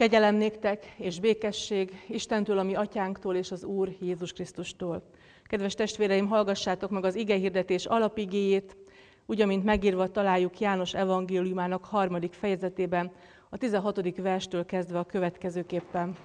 Kegyelem néktek és békesség Istentől, a mi atyánktól és az Úr Jézus Krisztustól. Kedves testvéreim, hallgassátok meg az igehirdetés alapigéjét, úgy, amint megírva találjuk János evangéliumának 3. fejezetében, a 16. verstől kezdve a következőképpen.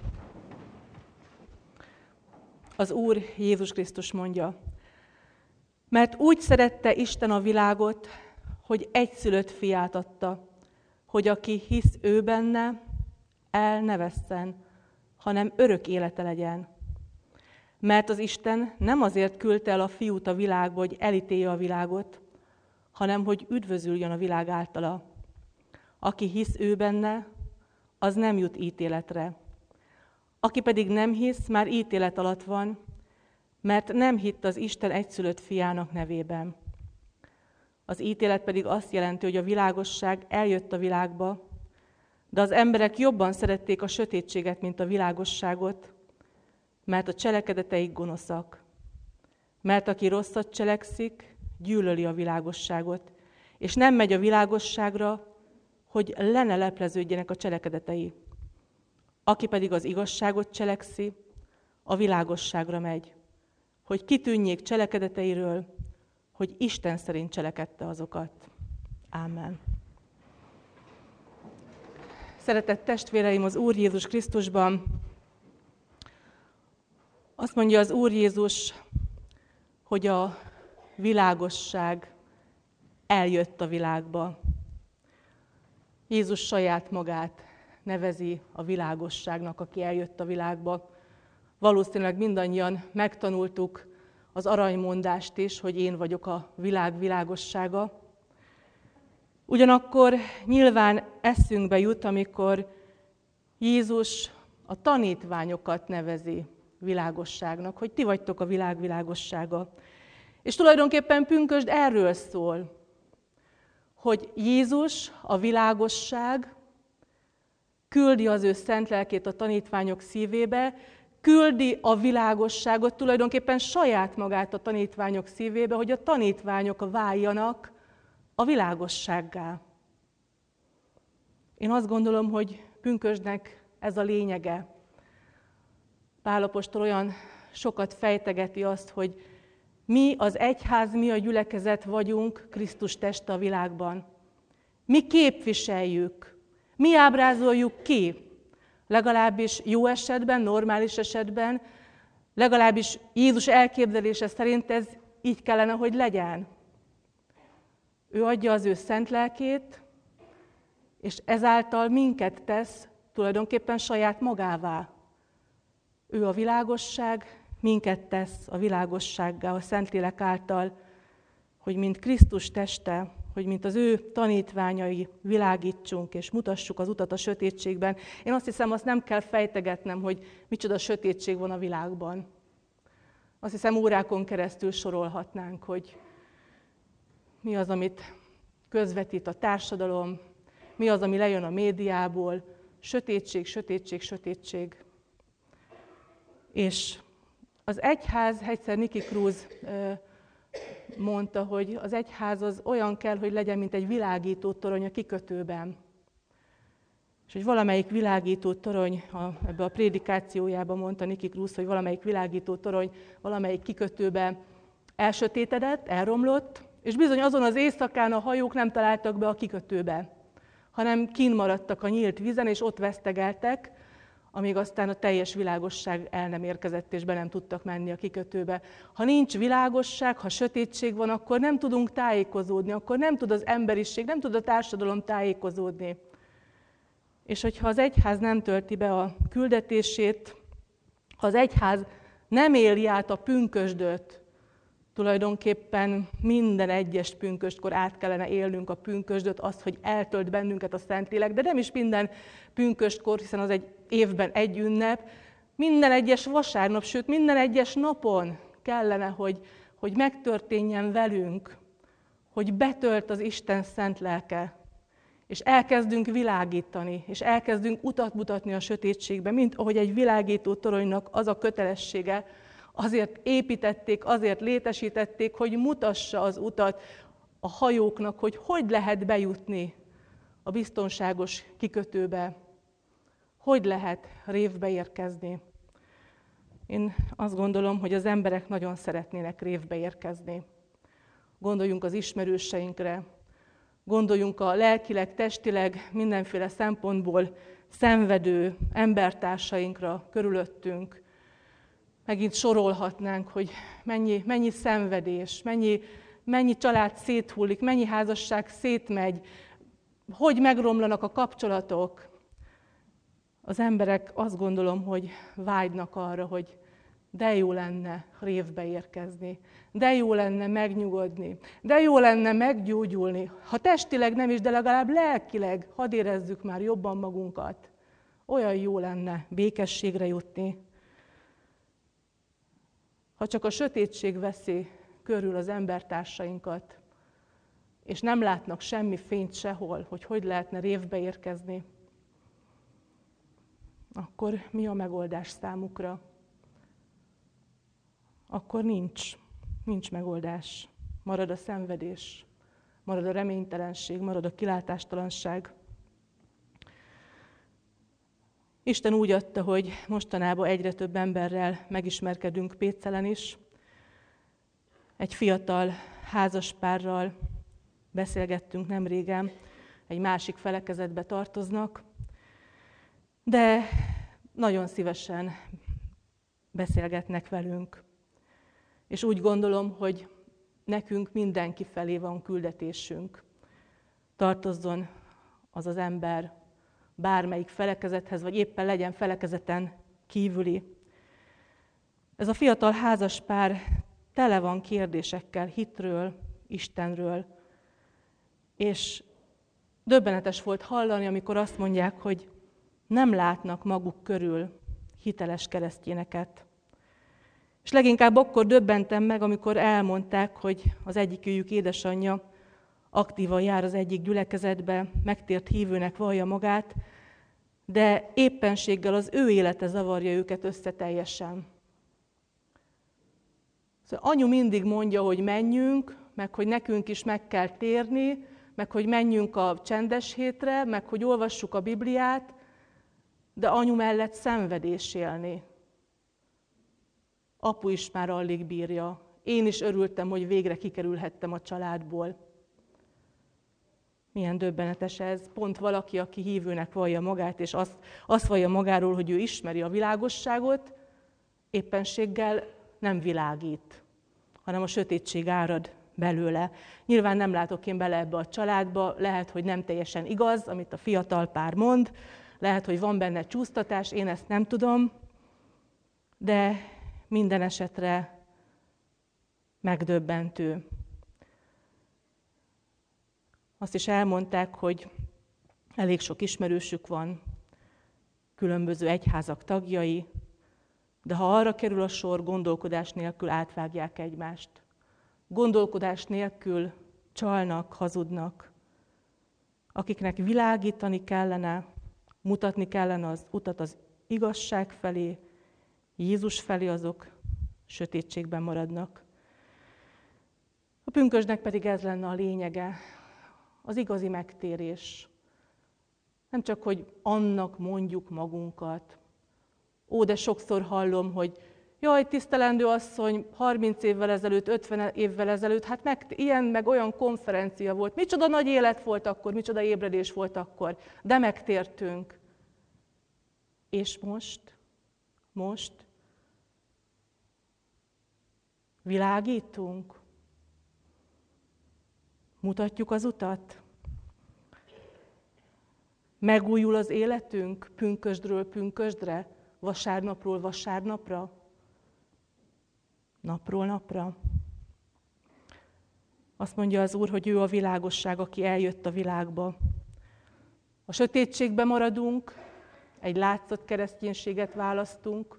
Az Úr Jézus Krisztus mondja: mert úgy szerette Isten a világot, hogy egyszülött fiát adta, hogy aki hisz ő benne, el ne vesszen, hanem örök élete legyen. Mert az Isten nem azért küldte el a fiút a világba, hogy elítélje a világot, hanem hogy üdvözüljön a világ általa. Aki hisz ő benne, az nem jut ítéletre. Aki pedig nem hisz, már ítélet alatt van, mert nem hitt az Isten egyszülött fiának nevében. Az ítélet pedig azt jelenti, hogy a világosság eljött a világba, de az emberek jobban szerették a sötétséget, mint a világosságot, mert a cselekedeteik gonoszak. Mert aki rosszat cselekszik, gyűlöli a világosságot, és nem megy a világosságra, hogy le ne lepleződjenek a cselekedetei. Aki pedig az igazságot cselekszi, a világosságra megy, hogy kitűnjék cselekedeteiről, hogy Isten szerint cselekedte azokat. Ámen. Szeretett testvéreim, az Úr Jézus Krisztusban azt mondja az Úr Jézus, hogy a világosság eljött a világba. Jézus saját magát nevezi a világosságnak, aki eljött a világba. Valószínűleg mindannyian megtanultuk az aranymondást is, hogy én vagyok a világ világossága. Ugyanakkor nyilván eszünkbe jut, amikor Jézus a tanítványokat nevezi világosságnak, hogy ti vagytok a világ világossága. És tulajdonképpen pünkösd erről szól, hogy Jézus, a világosság, küldi az ő szent lelkét a tanítványok szívébe, küldi a világosságot, tulajdonképpen saját magát a tanítványok szívébe, hogy a tanítványok váljanak a világossággá. Én azt gondolom, hogy pünkösdnek ez a lényege. Pál apostol olyan sokat fejtegeti azt, hogy mi az egyház, mi a gyülekezet vagyunk Krisztus teste a világban. Mi képviseljük, mi ábrázoljuk ki, legalábbis jó esetben, normális esetben, legalábbis Jézus elképzelése szerint ez így kellene, hogy legyen. Ő adja az ő szent lelkét, és ezáltal minket tesz tulajdonképpen saját magává. Ő a világosság, minket tesz a világossággá a Szentlélek által, hogy mint Krisztus teste, hogy mint az ő tanítványai világítsunk és mutassuk az utat a sötétségben. Én azt hiszem, azt nem kell fejtegetnem, hogy micsoda sötétség van a világban. Azt hiszem, órákon keresztül sorolhatnánk, hogy mi az, amit közvetít a társadalom, mi az, ami lejön a médiából, sötétség, sötétség, sötétség. És az egyház, egyszer Nicky Cruz mondta, hogy az egyház az olyan kell, hogy legyen, mint egy világító torony a kikötőben. És hogy valamelyik világító torony, ebbe a prédikációjában mondta Nicky Cruz, hogy valamelyik világító torony valamelyik kikötőben elsötétedett, elromlott, és bizony azon az éjszakán a hajók nem találtak be a kikötőbe, hanem kint maradtak a nyílt vízen, és ott vesztegeltek, amíg aztán a teljes világosság el nem érkezett, és be nem tudtak menni a kikötőbe. Ha nincs világosság, ha sötétség van, akkor nem tudunk tájékozódni, akkor nem tud az emberiség, nem tud a társadalom tájékozódni. És hogyha az egyház nem tölti be a küldetését, ha az egyház nem éli át a pünkösdöt, tulajdonképpen minden egyes pünköstkor át kellene élnünk a pünkösdöt, azt, hogy eltölt bennünket a Szentlélek, de nem is minden pünköstkor, hiszen az egy évben egy ünnep, minden egyes vasárnap, sőt minden egyes napon kellene, hogy megtörténjen velünk, hogy betölt az Isten szent lelke, és elkezdünk világítani, és elkezdünk utat mutatni a sötétségbe, mint ahogy egy világító toronynak az a kötelessége, azért építették, azért létesítették, hogy mutassa az utat a hajóknak, hogy lehet bejutni a biztonságos kikötőbe, Hogy lehet révbe érkezni? Én azt gondolom, hogy az emberek nagyon szeretnének révbe érkezni. Gondoljunk az ismerőseinkre, gondoljunk a lelkileg, testileg, mindenféle szempontból szenvedő embertársainkra körülöttünk. Megint sorolhatnánk, hogy mennyi szenvedés, mennyi család széthullik, mennyi házasság szétmegy, hogy megromlanak a kapcsolatok. Az emberek azt gondolom, hogy vágynak arra, hogy de jó lenne révbe érkezni, de jó lenne megnyugodni, de jó lenne meggyógyulni. Ha testileg nem is, de legalább lelkileg hadd érezzük már jobban magunkat. Olyan jó lenne békességre jutni. Ha csak a sötétség veszi körül az embertársainkat, és nem látnak semmi fényt sehol, hogy lehetne révbe érkezni, akkor mi a megoldás számukra? Akkor nincs megoldás. Marad a szenvedés, marad a reménytelenség, marad a kilátástalanság. Isten úgy adta, hogy mostanában egyre több emberrel megismerkedünk Pécelen is. Egy fiatal házaspárral beszélgettünk nemrégen, egy másik felekezetbe tartoznak, de nagyon szívesen beszélgetnek velünk. És úgy gondolom, hogy nekünk mindenki felé van küldetésünk. Tartozzon az az ember bármelyik felekezethez, vagy éppen legyen felekezeten kívüli. Ez a fiatal házaspár tele van kérdésekkel hitről, Istenről, és döbbenetes volt hallani, amikor azt mondják, hogy nem látnak maguk körül hiteles keresztényeket. És leginkább akkor döbbentem meg, amikor elmondták, hogy az egyikőjük édesanyja aktívan jár az egyik gyülekezetbe, megtért hívőnek vallja magát, de éppenséggel az ő élete zavarja őket össze teljesen. Szóval anyu mindig mondja, hogy menjünk, meg hogy nekünk is meg kell térni, meg hogy menjünk a csendes hétre, meg hogy olvassuk a Bibliát, de anyu mellett szenvedés élni. Apu is már alig bírja. Én is örültem, hogy végre kikerülhettem a családból. Milyen döbbenetes ez. Pont valaki, aki hívőnek vallja magát, és azt vallja magáról, hogy ő ismeri a világosságot, éppenséggel nem világít, hanem a sötétség árad belőle. Nyilván nem látok én bele ebbe a családba, lehet, hogy nem teljesen igaz, amit a fiatal pár mond, lehet, hogy van benne csúsztatás, én ezt nem tudom, de minden esetre megdöbbentő. Azt is elmondták, hogy elég sok ismerősük van, különböző egyházak tagjai, de ha arra kerül a sor, gondolkodás nélkül átvágják egymást. Gondolkodás nélkül csalnak, hazudnak. Akiknek világítani kellene, mutatni kellene az utat az igazság felé, Jézus felé, azok sötétségben maradnak. A pünkösdnek pedig ez lenne a lényege, az igazi megtérés. Nem csak, hogy annak mondjuk magunkat. Ó, de sokszor hallom, hogy jaj, tisztelendő asszony, 30 évvel ezelőtt, 50 évvel ezelőtt, hát ilyen meg olyan konferencia volt. Micsoda nagy élet volt akkor, micsoda ébredés volt akkor, de megtértünk. És most világítunk? Mutatjuk az utat? Megújul az életünk pünkösdről pünkösdre, vasárnapról vasárnapra, napról napra? Azt mondja az Úr, hogy ő a világosság, aki eljött a világba. A sötétségbe maradunk, egy látszat kereszténységet választunk,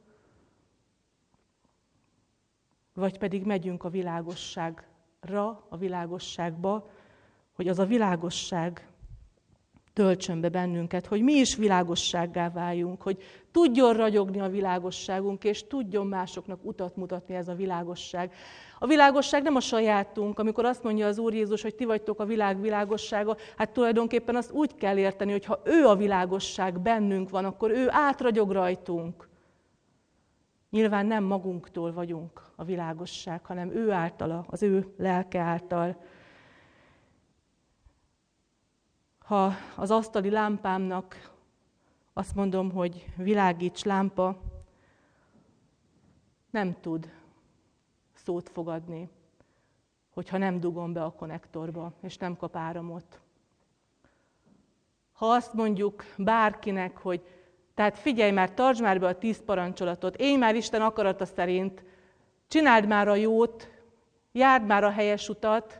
vagy pedig megyünk a világosságra, a világosságba, hogy az a világosság töltsön be bennünket, hogy mi is világossággá váljunk, hogy tudjon ragyogni a világosságunk, és tudjon másoknak utat mutatni ez a világosság. A világosság nem a sajátunk, amikor azt mondja az Úr Jézus, hogy ti vagytok a világ világossága, hát tulajdonképpen azt úgy kell érteni, hogy ha ő a világosság bennünk van, akkor ő átragyog rajtunk. Nyilván nem magunktól vagyunk a világosság, hanem ő általa, az ő lelke által. Ha az asztali lámpámnak azt mondom, hogy világíts lámpa, nem tud szót fogadni, hogyha nem dugom be a konnektorba, és nem kap áramot. Ha azt mondjuk bárkinek, hogy tehát figyelj már, tartsd már be a 10 parancsolatot, élj már Isten akarata szerint, csináld már a jót, járd már a helyes utat.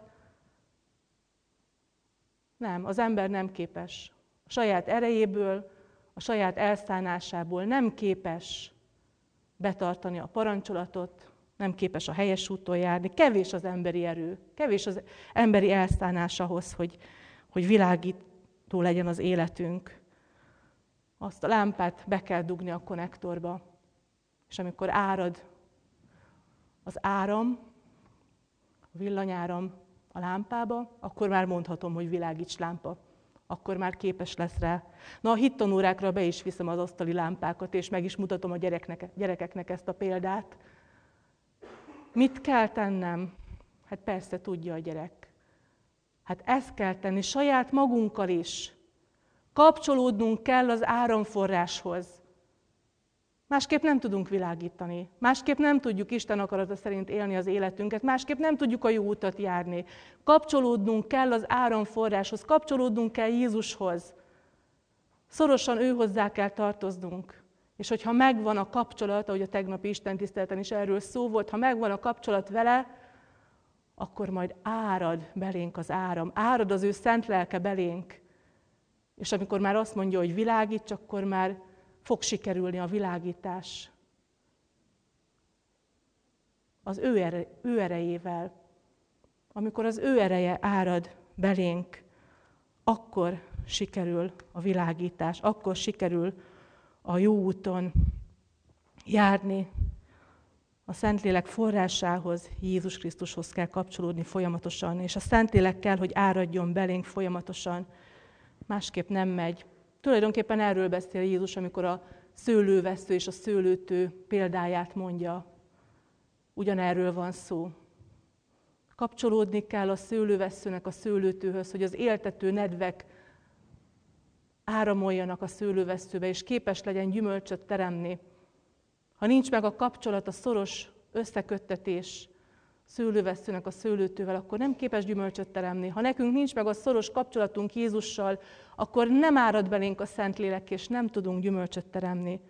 Nem, az ember nem képes. A saját erejéből, a saját elszánásából nem képes betartani a parancsolatot, nem képes a helyes úton járni. Kevés az emberi erő, kevés az emberi elszánás ahhoz, hogy világító legyen az életünk. Azt a lámpát be kell dugni a konnektorba, és amikor árad az áram, a villanyáram a lámpába, akkor már mondhatom, hogy világíts lámpa. Akkor már képes lesz rá. Na, a hittanórákra be is viszem az asztali lámpákat, és meg is mutatom a gyerekeknek ezt a példát. Mit kell tennem? Hát persze tudja a gyerek. Hát ezt kell tenni saját magunkkal is. Kapcsolódnunk kell az áramforráshoz. Másképp nem tudunk világítani. Másképp nem tudjuk Isten akarata szerint élni az életünket. Másképp nem tudjuk a jó utat járni. Kapcsolódnunk kell az áramforráshoz. Kapcsolódnunk kell Jézushoz. Szorosan őhozzá kell tartoznunk. És hogyha megvan a kapcsolat, ahogy a tegnapi istentiszteleten is erről szó volt, ha megvan a kapcsolat vele, akkor majd árad belénk az áram. Árad az ő szent lelke belénk. És amikor már azt mondja, hogy világíts, akkor már fog sikerülni a világítás. Az ő erejével. Amikor az ő ereje árad belénk, akkor sikerül a világítás, akkor sikerül a jó úton járni. A Szentlélek forrásához, Jézus Krisztushoz kell kapcsolódni folyamatosan, és a Szentlélek kell, hogy áradjon belénk folyamatosan. Másképp nem megy. Tulajdonképpen erről beszél Jézus, amikor a szőlővesző és a szőlőtő példáját mondja. Ugyanerről van szó. Kapcsolódni kell a szőlőveszőnek a szőlőtőhöz, hogy az éltető nedvek áramoljanak a szőlőveszőbe, és képes legyen gyümölcsöt teremni. Ha nincs meg a kapcsolat, a szoros összeköttetés szőlőveszőnek a szőlőtővel, akkor nem képes gyümölcsöt teremni. Ha nekünk nincs meg a szoros kapcsolatunk Jézussal, akkor nem árad belénk a Szentlélek, és nem tudunk gyümölcsöt teremni.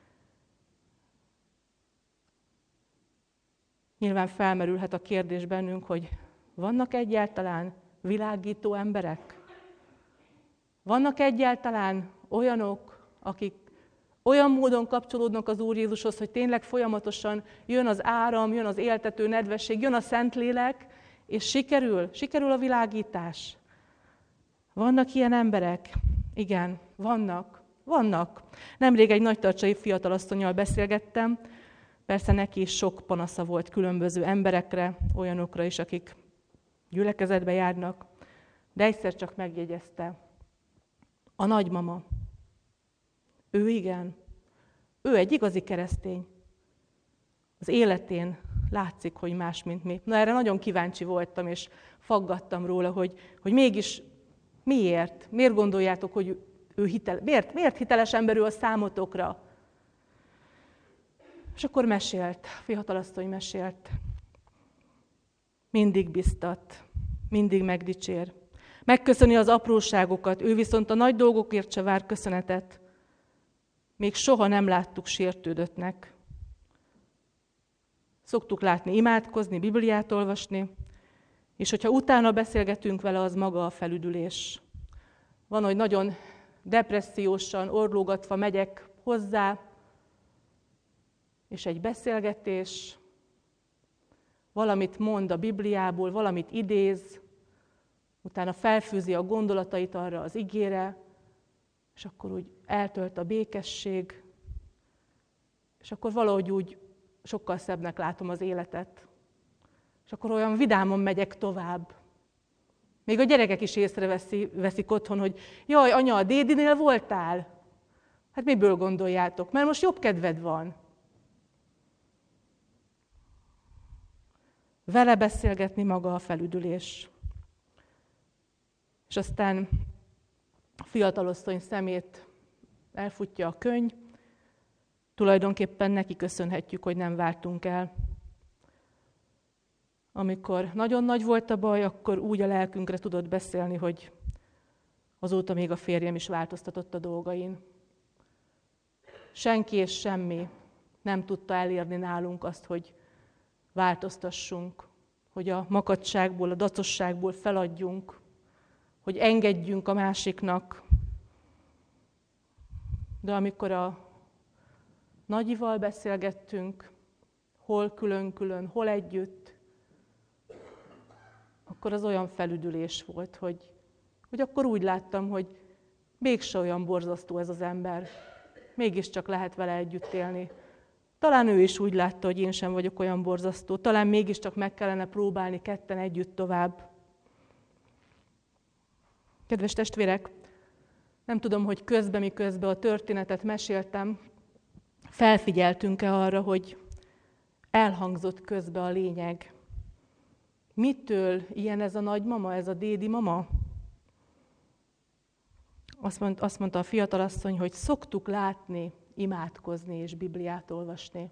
Nyilván felmerülhet a kérdés bennünk, hogy vannak egyáltalán világító emberek? Vannak egyáltalán olyanok, akik olyan módon kapcsolódnak az Úr Jézushoz, hogy tényleg folyamatosan jön az áram, jön az éltető nedvesség, jön a Szentlélek, és sikerül a világítás. Vannak ilyen emberek? Igen, vannak. Nemrég egy nagytarcsai fiatalasszonnyal beszélgettem, persze neki is sok panasza volt különböző emberekre, olyanokra is, akik gyülekezetbe járnak, de egyszer csak megjegyezte. A nagymama. Ő igen. Ő egy igazi keresztény. Az életén látszik, hogy más, mint mi. Na, erre nagyon kíváncsi voltam, és faggattam róla, hogy mégis miért? Miért gondoljátok, hogy ő miért hiteles ember ő a számotokra? És akkor mesélt, a fiatalasszony mesélt. Mindig biztat, mindig megdicsér. Megköszöni az apróságokat, ő viszont a nagy dolgokért se vár köszönetet. Még soha nem láttuk sértődöttnek. Szoktuk látni imádkozni, Bibliát olvasni, és hogyha utána beszélgetünk vele, az maga a felüdülés. Van, hogy nagyon depressziósan, orlógatva megyek hozzá, és egy beszélgetés, valamit mond a Bibliából, valamit idéz, utána felfűzi a gondolatait arra az igére, és akkor úgy eltölt a békesség, és akkor valahogy úgy sokkal szebbnek látom az életet. És akkor olyan vidámon megyek tovább. Még a gyerekek is észreveszik otthon, hogy jaj, anya, a dédinél voltál? Hát miből gondoljátok? Mert most jobb kedved van. Vele beszélgetni maga a felüdülés. És aztán a fiatalosszony szemét elfutja a könny, tulajdonképpen neki köszönhetjük, hogy nem váltunk el. Amikor nagyon nagy volt a baj, akkor úgy a lelkünkre tudott beszélni, hogy azóta még a férjem is változtatott a dolgain. Senki és semmi nem tudta elérni nálunk azt, hogy változtassunk, hogy a makadságból, a dacosságból feladjunk, hogy engedjünk a másiknak. De amikor a nagyival beszélgettünk, hol külön-külön, hol együtt, akkor az olyan felüdülés volt, hogy akkor úgy láttam, hogy mégse olyan borzasztó ez az ember. Mégiscsak lehet vele együtt élni. Talán ő is úgy látta, hogy én sem vagyok olyan borzasztó. Talán mégiscsak meg kellene próbálni ketten együtt tovább. Kedves testvérek, nem tudom, hogy miközben a történetet meséltem, felfigyeltünk-e arra, hogy elhangzott közbe a lényeg. Mitől ilyen ez a nagymama, ez a dédi mama? Azt mondta a fiatalasszony, hogy szoktuk látni, imádkozni és Bibliát olvasni.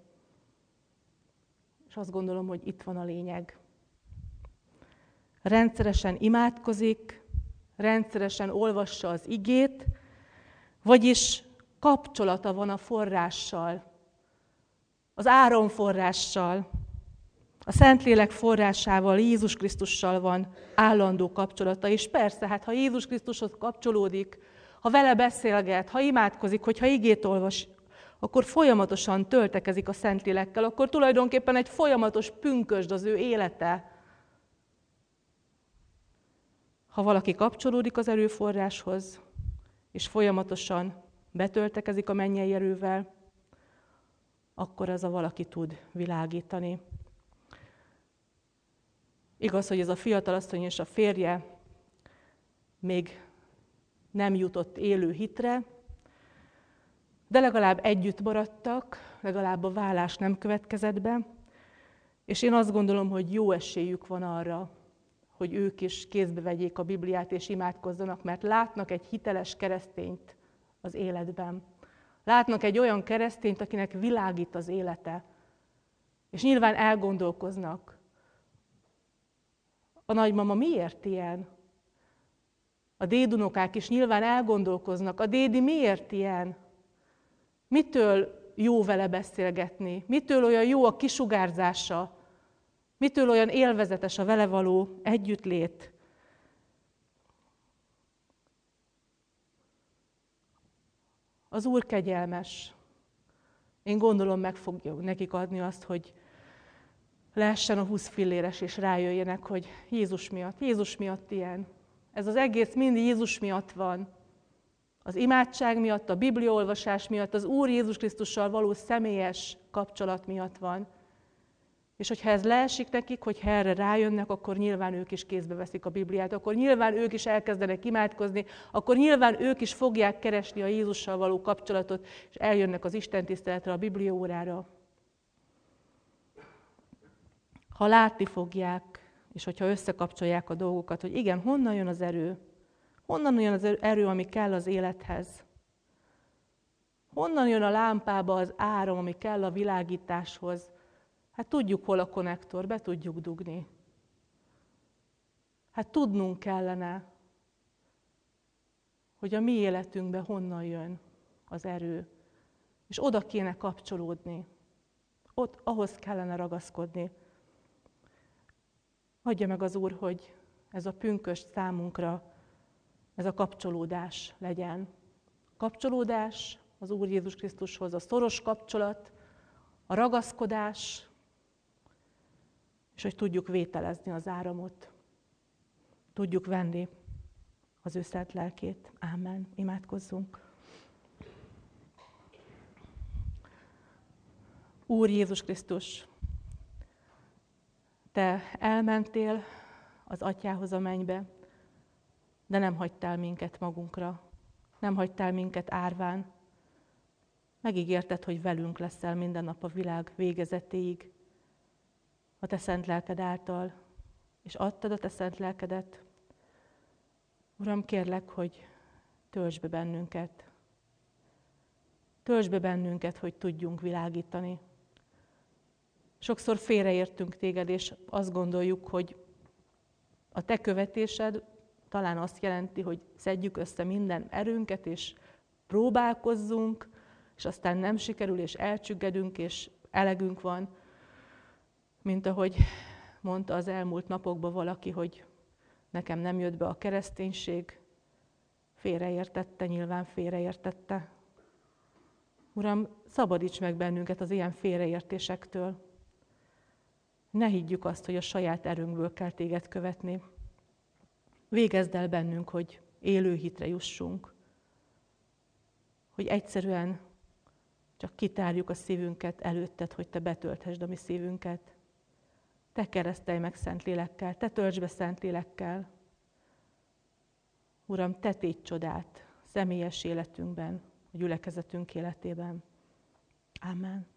És azt gondolom, hogy itt van a lényeg. Rendszeresen imádkozik, rendszeresen olvassa az igét, vagyis kapcsolata van a forrással, az áramforrással, a Szentlélek forrásával, Jézus Krisztussal van állandó kapcsolata. És persze, hát ha Jézus Krisztushoz kapcsolódik, ha vele beszélget, ha imádkozik, hogyha igét olvas, akkor folyamatosan töltekezik a Szentlélekkel, akkor tulajdonképpen egy folyamatos pünkösd az ő élete. Ha valaki kapcsolódik az erőforráshoz, és folyamatosan betöltekezik a mennyei erővel, akkor ez a valaki tud világítani. Igaz, hogy ez a fiatalasszony és a férje még nem jutott élő hitre, de legalább együtt maradtak, legalább a válás nem következett be, és én azt gondolom, hogy jó esélyük van arra, hogy ők is kézbe vegyék a Bibliát és imádkozzanak, mert látnak egy hiteles keresztényt az életben. Látnak egy olyan keresztényt, akinek világít az élete, és nyilván elgondolkoznak. A nagymama miért ilyen? A dédunokák is nyilván elgondolkoznak. A dédi miért ilyen? Mitől jó vele beszélgetni? Mitől olyan jó a kisugárzása? Mitől olyan élvezetes a vele való együttlét? Az Úr kegyelmes. Én gondolom, meg fogja nekik adni azt, hogy leessen a 20 filléres, és rájöjjenek, hogy Jézus miatt ilyen. Ez az egész mind Jézus miatt van. Az imádság miatt, a bibliaolvasás miatt, az Úr Jézus Krisztussal való személyes kapcsolat miatt van. És hogyha ez leesik nekik, hogyha erre rájönnek, akkor nyilván ők is kézbe veszik a Bibliát, akkor nyilván ők is elkezdenek imádkozni, akkor nyilván ők is fogják keresni a Jézussal való kapcsolatot, és eljönnek az istentiszteletre, a bibliaórára. Ha látni fogják, és hogyha összekapcsolják a dolgokat, hogy igen, honnan jön az erő? Honnan jön az erő, ami kell az élethez? Honnan jön a lámpába az áram, ami kell a világításhoz? Hát tudjuk, hol a konnektor, be tudjuk dugni. Hát tudnunk kellene, hogy a mi életünkben honnan jön az erő. És oda kéne kapcsolódni. Ott ahhoz kellene ragaszkodni. Adja meg az Úr, hogy ez a pünkösd számunkra, ez a kapcsolódás legyen. Kapcsolódás az Úr Jézus Krisztushoz, a szoros kapcsolat, a ragaszkodás, és hogy tudjuk vételezni az áramot. Tudjuk venni az ő szent lelkét. Ámen. Imádkozzunk. Úr Jézus Krisztus, Te elmentél az Atyához a mennybe, de nem hagytál minket magunkra. Nem hagytál minket árván. Megígérted, hogy velünk leszel minden nap a világ végezetéig, a Te szent lelked által, és adtad a Te szent lelkedet. Uram, kérlek, hogy töltsd be bennünket. Töltsd be bennünket, hogy tudjunk világítani. Sokszor félreértünk Téged, és azt gondoljuk, hogy a Te követésed talán azt jelenti, hogy szedjük össze minden erőnket, és próbálkozzunk, és aztán nem sikerül, és elcsüggedünk, és elegünk van, mint ahogy mondta az elmúlt napokban valaki, hogy nekem nem jött be a kereszténység, félreértette, nyilván félreértette. Uram, szabadíts meg bennünket az ilyen félreértésektől. Ne higgyük azt, hogy a saját erőnkből kell Téged követni. Végezd el bennünk, hogy élő hitre jussunk. Hogy egyszerűen csak kitárjuk a szívünket előtted, hogy Te betölthesd a mi szívünket. Te keresztelj meg Szentlélekkel, Te töltsd be Szentlélekkel. Uram, Te tégy csodát személyes életünkben, a gyülekezetünk életében. Amen.